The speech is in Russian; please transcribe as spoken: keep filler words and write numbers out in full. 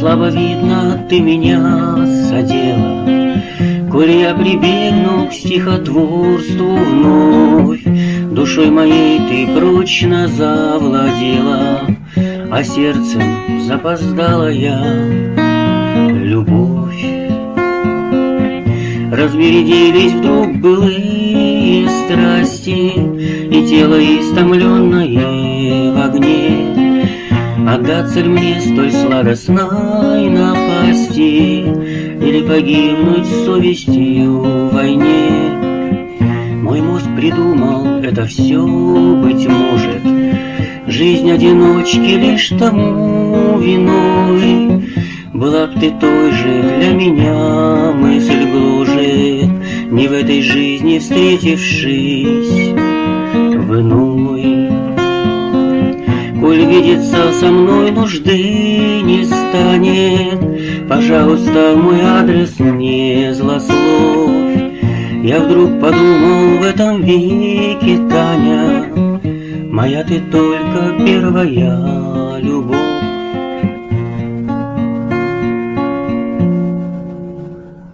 слабо видно, ты меня задела, коли я прибегну к стихотворству вновь. Душой моей ты прочно завладела, а сердцем запоздала я любовь. Разбередились вдруг былые страсти, и тело истомленное в огне. Отдаться ли мне столь сладостной напасти, или погибнуть с совестью в войне? Мой мозг придумал это все, быть может, жизнь одиночки лишь тому виной. Была б ты той же для меня, мысль гложет, не в этой жизни встретившись в иной. Коль видеться со мной нужды не станет, пожалуйста, в мой адрес не злословь. Я вдруг подумал, в этом веке, Таня, моя ты только первая любовь.